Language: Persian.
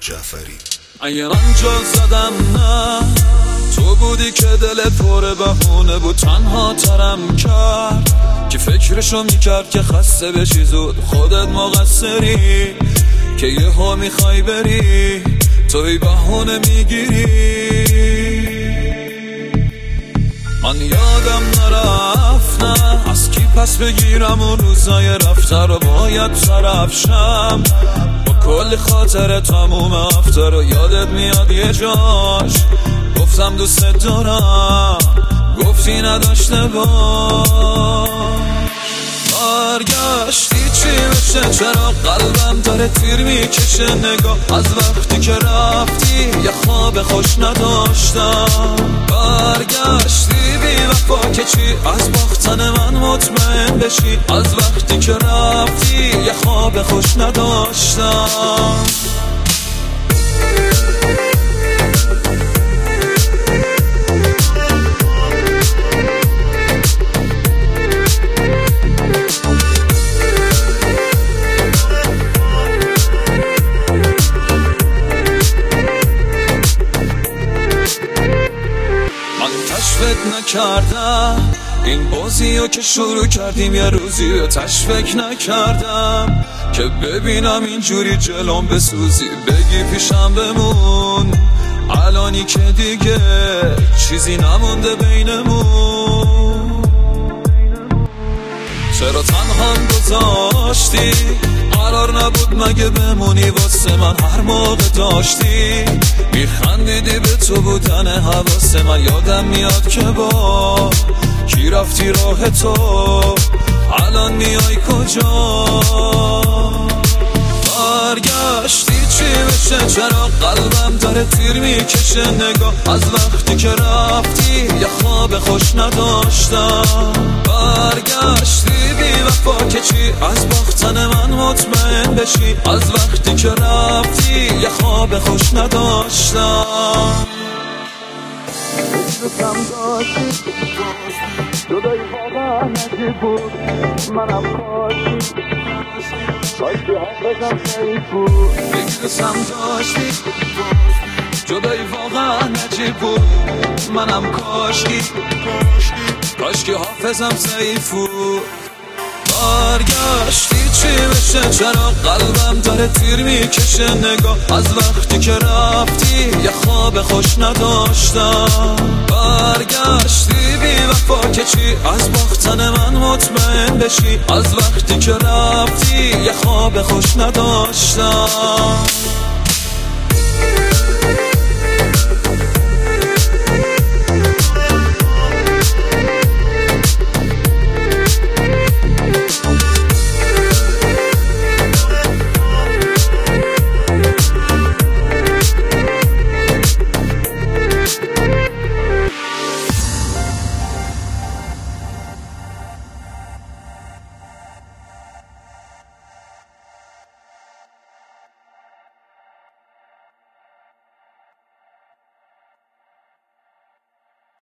جعفری. اگه من جا زدم نه تو بودی که دل پر بهونه بود تنها ترم کرد که فکرشو میکرد که خسته بشی زود خودت مقصری که یه ها میخوای بری توی بهونه میگیری. من یادم نرفت نه از کی پس بگیرم اون روزای رفته رو باید طرفشم با کلی خاطر تموم هفته رو یادت میاد یه جاش گفتم دوست دارم گفتی نداشته باش. برگشتی چی بشه چرا قلبم داره تیر میکشه نگاه از وقتی که رفتی یه خواب خوش نداشتم. برگشتی بی وفا که چی از باختن من مطمئن بشی از وقتی که رفتی یه خواب خوش نداشتم. تشویق نکردم این بازیو که شروع کردیم یه روزی و تشویق نکردم که ببینم اینجوری جلوم بسوزی بگی پیشم بمون الانی که دیگه چیزی نمونده بینمون. چرا تنها گذاشتی قرار نبود مگه بمونی واسه من هر موقع داشتی میخندیدی به تو بودن حواس من یادم میاد که با کی رفتی راه تو الان میای کجا. برگشتی چی بشه چرا قلبم داره تیر میکشه نگاه از وقتی که رفتی یه خواب خوش نداشتم. برگشتی بی وفا که چی از باختن من مطمئن بشی از وقتی که رفتی یه خواب خوش نداشتم. فکرتم داشتی جدایی واقعا نجیب بود منم کاشتی حافظم سعید بود. فکرتم داشتی جدایی واقعا نجیب بود منم کاشکی حافظم ضعیف بود. برگشتی چی بشه چرا قلبم داره تیر میکشه نگاه از وقتی که رفتی یه خواب خوش نداشتم. برگشتی بی وفا که چی از باختن من مطمئن بشی از وقتی که رفتی یه خواب خوش نداشتم.